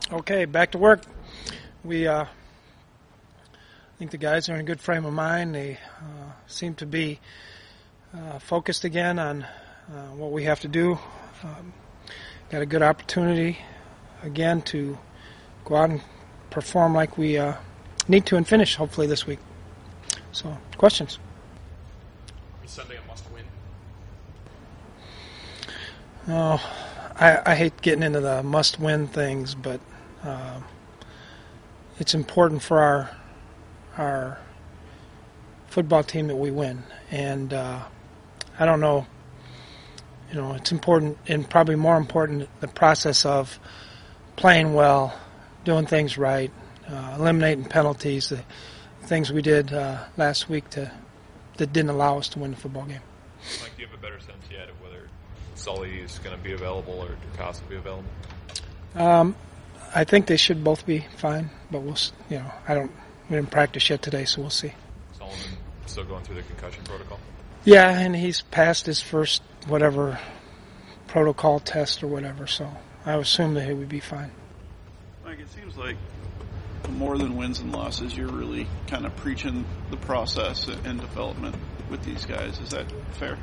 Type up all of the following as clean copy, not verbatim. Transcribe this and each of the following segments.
Okay, back to work. I think the guys are in a good frame of mind. They seem to be focused again on what we have to do. Got a good opportunity again to go out and perform like we need to and finish hopefully this week. So, questions? Is Sunday a must-win? Oh, I hate getting into the must-win things, but it's important for our football team that we win. And I don't know, it's important, and probably more important, the process of playing well, doing things right, eliminating penalties, the things we did last week that didn't allow us to win the football game. Mike, do you have a better sense yet of whether Sully is going to be available or DeCosta will be available? I think they should both be fine, but we didn't practice yet today, so we'll see. Solomon still going through the concussion protocol? Yeah, and he's passed his first whatever protocol test or whatever, so I assume that he would be fine. Mike, it seems like more than wins and losses, you're really kind of preaching the process and development with these guys. Is that fair?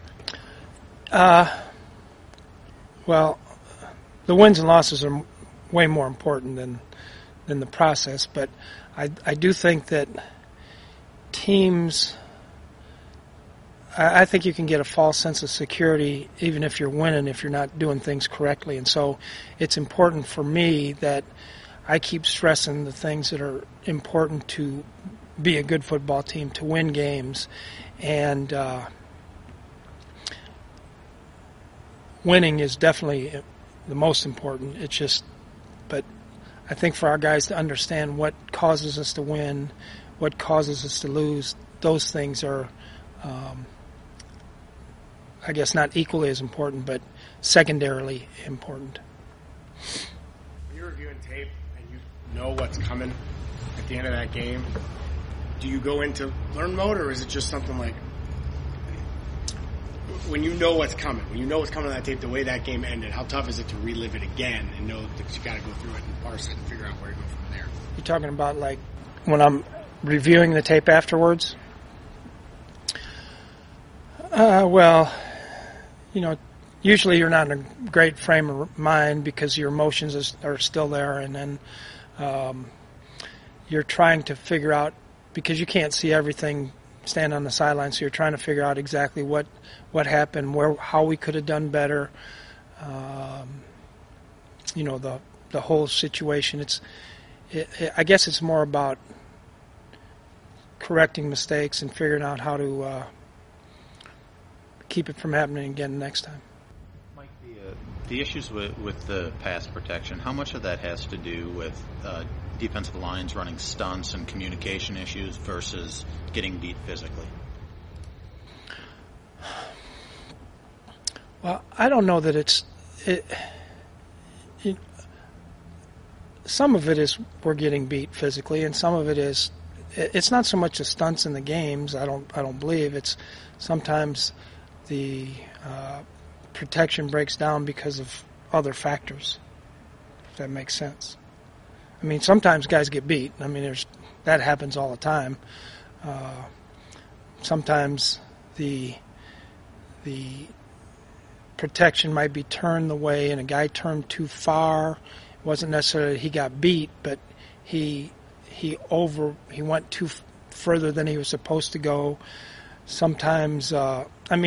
Well, the wins and losses are way more important than the process, but I do think that teams, I think you can get a false sense of security even if you're winning, if you're not doing things correctly. And so it's important for me that I keep stressing the things that are important to be a good football team, to win games. And winning is definitely the most important. It's just, but I think for our guys to understand what causes us to win, what causes us to lose, those things are, I guess, not equally as important, but secondarily important. When you're reviewing tape and you know what's coming at the end of that game, do you go into learn mode, or is it just something like when you know what's coming, in that tape, the way that game ended, how tough is it to relive it again and know that you got to go through it and parse it and figure out where to go from there? You're talking about like when I'm reviewing the tape afterwards? Well, usually you're not in a great frame of mind because your emotions are still there, and then you're trying to figure out, because you can't see everything stand on the sideline, so you're trying to figure out exactly what happened, how we could have done better. The whole situation. I guess it's more about correcting mistakes and figuring out how to keep it from happening again next time. Mike, the issues with the pass protection, how much of that has to do with defensive lines running stunts and communication issues versus getting beat physically? Well, I don't know that some of it is we're getting beat physically, and some of it is it's not so much the stunts in the games. I don't believe it's sometimes the protection breaks down because of other factors. If that makes sense. I mean, sometimes guys get beat. I mean, that happens all the time. Sometimes the protection might be turned the way, and a guy turned too far. It wasn't necessarily he got beat, but he went too further than he was supposed to go. Sometimes, I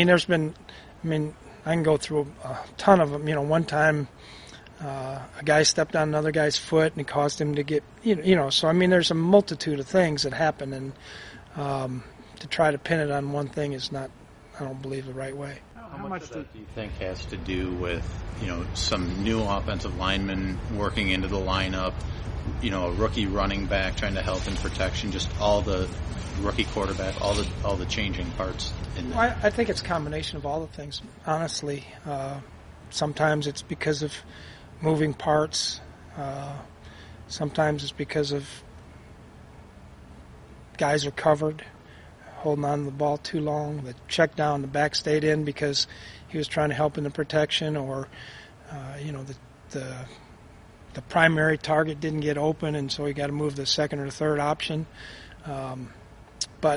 can go through a ton of them. One time, a guy stepped on another guy's foot and it caused him to get, So there's a multitude of things that happen, and to try to pin it on one thing is not, I don't believe, the right way. How much of that do you think has to do with, some new offensive linemen working into the lineup, a rookie running back trying to help in protection, just all the rookie quarterback, all the changing parts in there? Well, I think it's a combination of all the things, honestly. Sometimes it's because of moving parts. Sometimes it's because of guys are covered, holding on to the ball too long. The check down, the back stayed in because he was trying to help in the protection, or the the primary target didn't get open, and so he got to move to the second or third option. But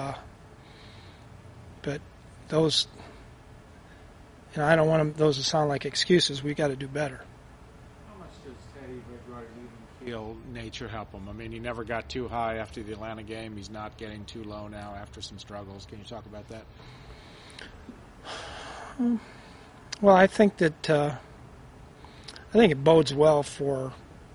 those, I don't want those to sound like excuses. We got to do better. How much does Teddy Bridgewater's even field nature help him? I mean, he never got too high after the Atlanta game. He's not getting too low now after some struggles. Can you talk about that? Well, I think that I think it bodes well for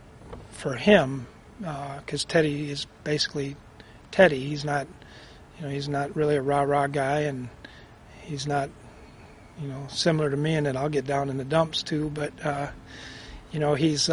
him because Teddy is basically Teddy. He's not, he's not really a rah-rah guy, and he's not, similar to me in that I'll get down in the dumps too. But he's.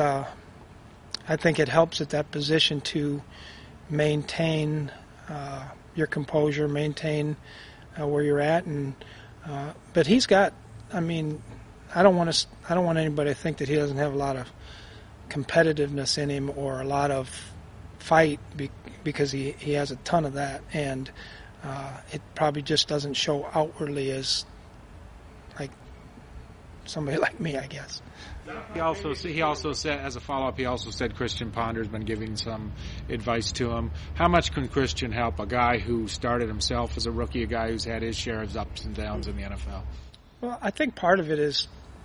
I think it helps at that position to maintain your composure, maintain where you're at, and but he's got. I mean, I don't want anybody to think that he doesn't have a lot of competitiveness in him or a lot of fight because he has a ton of that, and it probably just doesn't show outwardly as like somebody like me, I guess. He also said, as a follow-up, he also said Christian Ponder's been giving some advice to him. How much can Christian help a guy who started himself as a rookie, a guy who's had his share of ups and downs in the NFL? Well, I think part of it is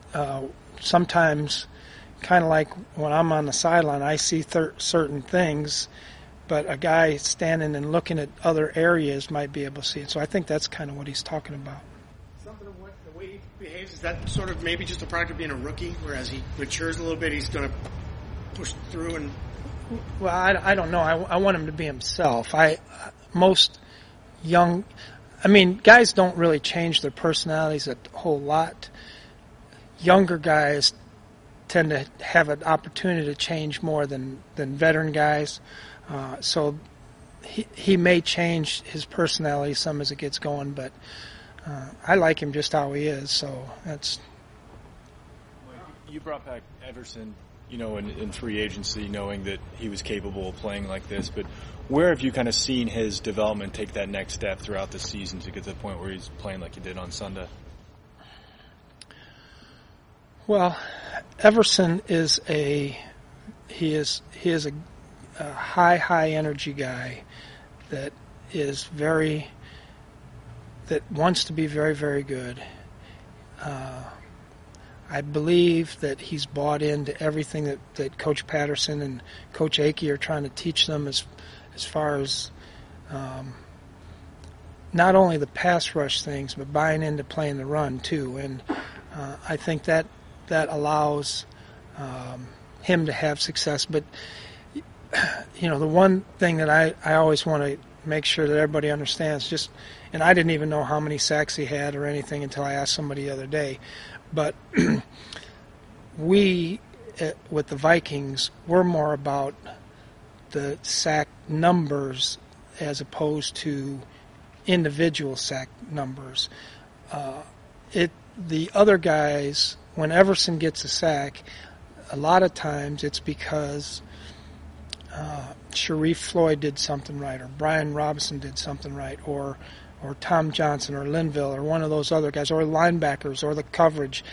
sometimes kind of like when I'm on the sideline, I see certain things, but a guy standing and looking at other areas might be able to see it. So I think that's kind of what he's talking about. Something of the way he behaves, is that sort of maybe just a product of being a rookie, whereas he matures a little bit, he's going to push through and... Well, I don't know. I want him to be himself. Most young... I mean, guys don't really change their personalities a whole lot. Younger guys tend to have an opportunity to change more than veteran guys. So he may change his personality some as it gets going, but I like him just how he is. So that's. You brought back Everson, in free agency, knowing that he was capable of playing like this, but where have you kind of seen his development take that next step throughout the season to get to the point where he's playing like he did on Sunday? Well, Everson is a high energy guy that wants to be very, very good. I believe that he's bought into everything that Coach Patterson and Coach Akey are trying to teach them as far as not only the pass rush things, but buying into playing the run too. And I think that allows him to have success. But the one thing that I always want to make sure that everybody understands, and I didn't even know how many sacks he had or anything until I asked somebody the other day, but we with the Vikings, we're more about the sack numbers as opposed to individual sack numbers. The other guys, when Everson gets a sack, a lot of times it's because Sharif Floyd did something right, or Brian Robinson did something right, or Tom Johnson or Linville or one of those other guys, or linebackers, or the coverage.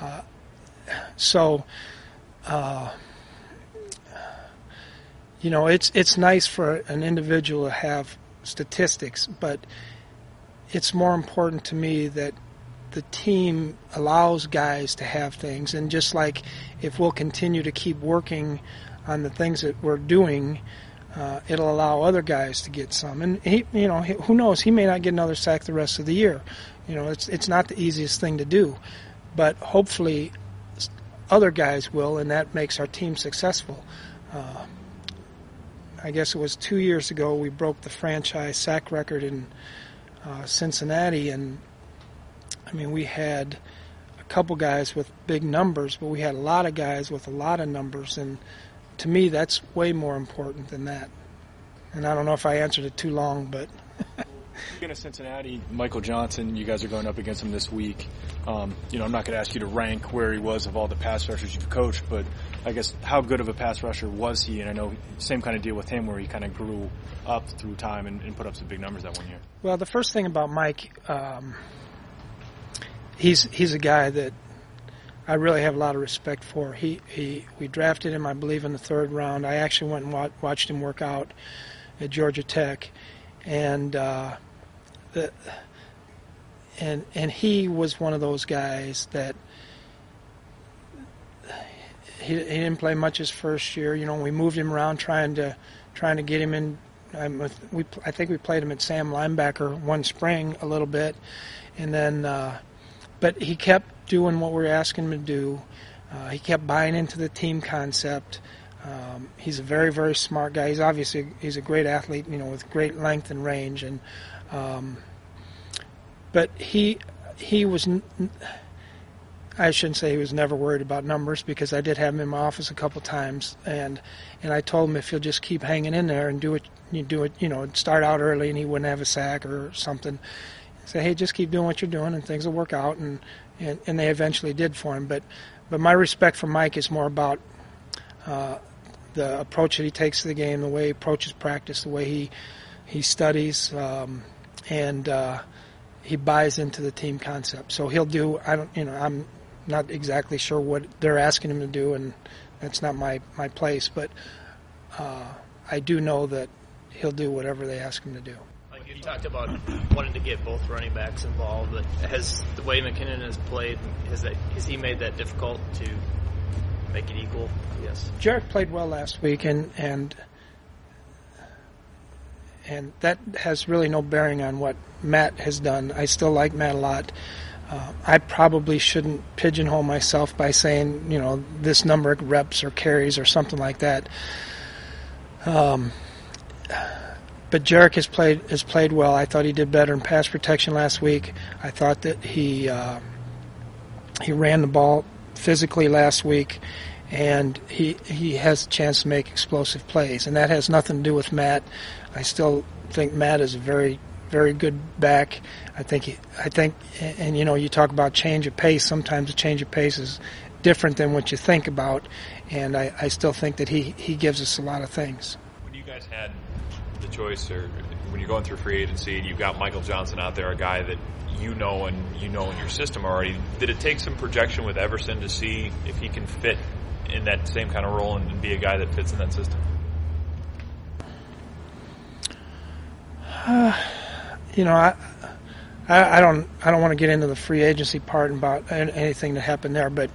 It's nice for an individual to have statistics, but it's more important to me that the team allows guys to have things. And just like if we'll continue to keep working on the things that we're doing, it'll allow other guys to get some. And who knows? He may not get another sack the rest of the year. It's not the easiest thing to do, but hopefully other guys will, and that makes our team successful. I guess it was 2 years ago we broke the franchise sack record in Cincinnati, and we had a couple guys with big numbers, but we had a lot of guys with a lot of numbers, and to me that's way more important than that. And I don't know if I answered it too long, but... Speaking of Cincinnati, Michael Johnson, you guys are going up against him this week. I'm not going to ask you to rank where he was of all the pass rushers you've coached, but I guess how good of a pass rusher was he? And I know same kind of deal with him where he kind of grew up through time and put up some big numbers that one year. Well, the first thing about Mike, he's a guy that I really have a lot of respect for. We drafted him, I believe, in the 3rd round. I actually went and watched him work out at Georgia Tech, and and he was one of those guys that he didn't play much his first year. You know, we moved him around trying to get him in. I think we played him at Sam linebacker one spring a little bit, and then but he kept doing what we were asking him to do. He kept buying into the team concept. He's a very, very smart guy. He's a great athlete, you know, with great length and range. And but he was. I shouldn't say he was never worried about numbers, because I did have him in my office a couple times, and I told him if he'll just keep hanging in there and do it, you know, start out early and he wouldn't have a sack or something. Say, hey, just keep doing what you're doing and things will work out, and they eventually did for him. But my respect for Mike is more about the approach that he takes to the game, the way he approaches practice, the way he studies, and he buys into the team concept. So he'll do. I'm not exactly sure what they're asking him to do, and that's not my place. But I do know that he'll do whatever they ask him to do. Like you talked about wanting to get both running backs involved, but has the way McKinnon has played, has he made that difficult to make it equal? Yes. Jarek played well last week, and that has really no bearing on what Matt has done. I still like Matt a lot. I probably shouldn't pigeonhole myself by saying, you know, this number of reps or carries or something like that. But Jarek has played well. I thought he did better in pass protection last week. I thought that he ran the ball physically last week, and he has a chance to make explosive plays, and that has nothing to do with Matt. I still think Matt is a very, very good back. I think, and you know, you talk about change of pace. Sometimes a change of pace is different than what you think about, and I still think that he gives us a lot of things. When you guys had the choice, or when you're going through free agency and you've got Michael Johnson out there, a guy that you know in your system already, did it take some projection with Everson to see if he can fit in that same kind of role and be a guy that fits in that system? You know, I don't want to get into the free agency part about anything that happened there, but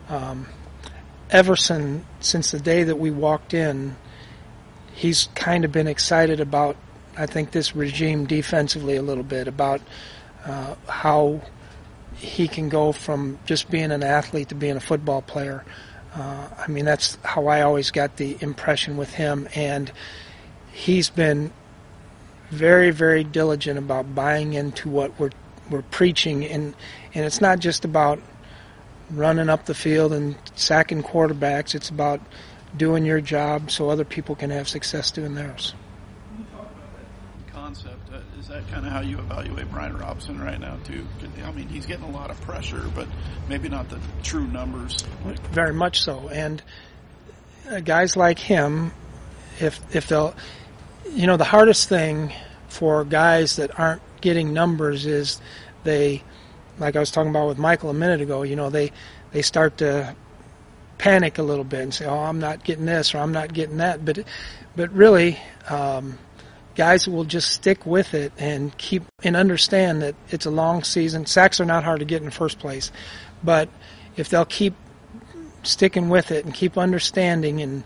Everson, since the day that we walked in, he's kind of been excited about, I think, this regime defensively a little bit, about how he can go from just being an athlete to being a football player. I mean, that's how I always got the impression with him, and he's been very, very diligent about buying into what we're preaching, and it's not just about running up the field and sacking quarterbacks. It's about doing your job so other people can have success doing theirs. Concept, is that kind of how you evaluate Brian Robinson right now too? I mean, he's getting a lot of pressure, but maybe not the true numbers. Very much so, and guys like him, if they'll, you know, the hardest thing for guys that aren't getting numbers is they, like I was talking about with Michael a minute ago, you know, they start to panic a little bit and say, oh, I'm not getting this or I'm not getting that. But really, guys will just stick with it and keep and understand that it's a long season. Sacks are not hard to get in the first place, but if they'll keep sticking with it and keep understanding and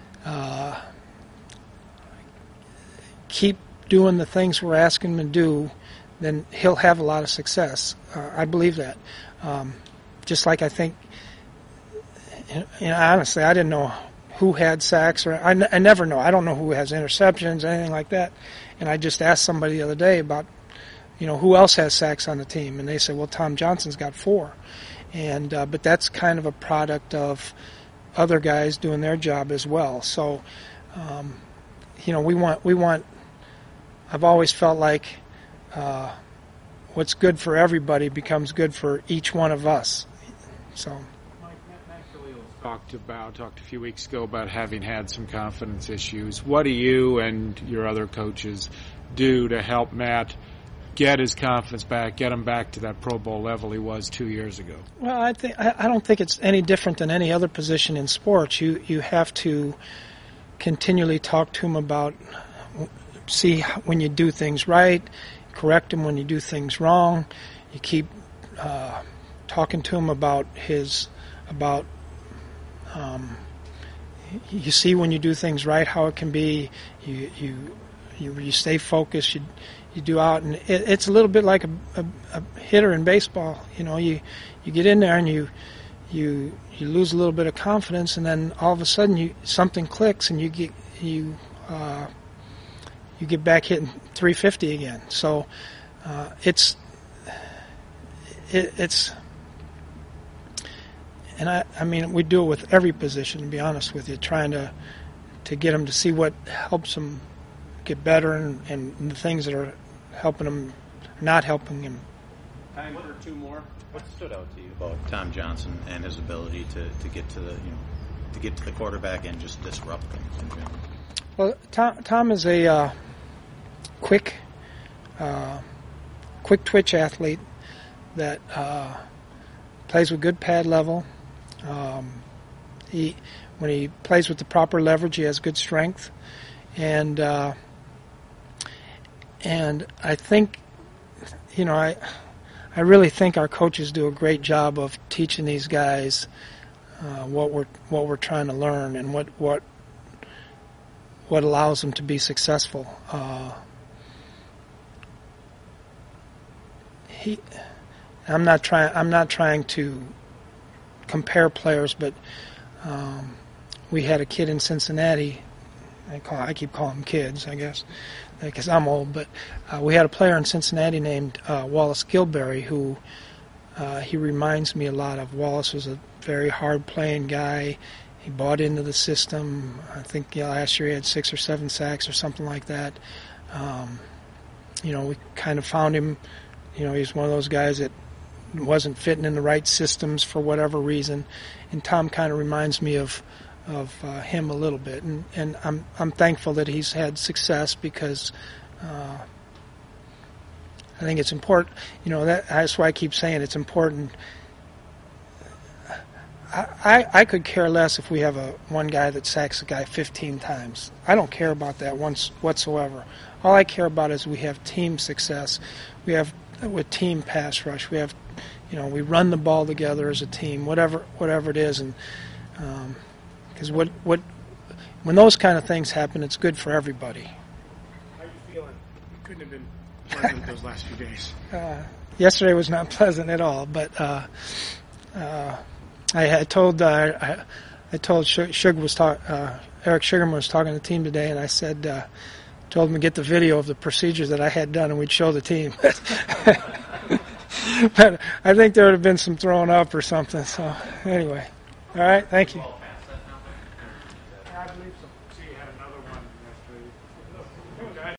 keep doing the things we're asking him to do, then he'll have a lot of success. I believe that. Just like I think, you know, honestly, I didn't know who had sacks, or I never know. I don't know who has interceptions, anything like that. And I just asked somebody the other day about, you know, who else has sacks on the team, and they said, well, Tom Johnson's got 4. And but that's kind of a product of other guys doing their job as well. So, you know, we want. I've always felt like what's good for everybody becomes good for each one of us. So. Mike, Matt Khalil talked a few weeks ago about having had some confidence issues. What do you and your other coaches do to help Matt get his confidence back, get him back to that Pro Bowl level he was 2 years ago? Well, I don't think it's any different than any other position in sports. You have to continually talk to him about, see when you do things right, correct him when you do things wrong. You keep talking to him about you see when you do things right how it can be. You stay focused. You do out, and it's a little bit like a hitter in baseball. You know, you get in there and you lose a little bit of confidence, and then all of a sudden something clicks, and you get back hitting 350 again. So it's and I mean we do it with every position, to be honest with you, trying to get them to see what helps them get better and the things that are helping them, not helping him. Time for two more. What stood out to you about Tom Johnson and his ability to get to the quarterback and just disrupt things in general? Well, Tom is a quick twitch athlete that plays with good pad level. When he plays with the proper leverage, he has good strength, and I think, you know, I really think our coaches do a great job of teaching these guys what we're trying to learn and what allows them to be successful. I'm not trying to compare players, but we had a kid in Cincinnati. I keep calling them kids, I guess, because I'm old. But we had a player in Cincinnati named Wallace Gilberry, who he reminds me a lot of. Wallace was a very hard-playing guy. He bought into the system. I think last year he had 6 or 7 sacks or something like that. You know, we kind of found him. You know, he's one of those guys that wasn't fitting in the right systems for whatever reason, and Tom kind of reminds me of him a little bit, and I'm thankful that he's had success because I think it's important. You know, that's why I keep saying it's important. I could care less if we have one guy that sacks a guy 15 times. I don't care about that whatsoever. All I care about is we have team success. We have with team pass rush. We have, you know, we run the ball together as a team, whatever it is, and because when those kind of things happen, it's good for everybody. How are you feeling? It couldn't have been pleasant those last few days. Yesterday was not pleasant at all, but I told Eric Sugarman was talking to the team today, and I said, told him to get the video of the procedures that I had done, and we'd show the team. But I think there would have been some throwing up or something. So anyway, all right, thank you. I believe so.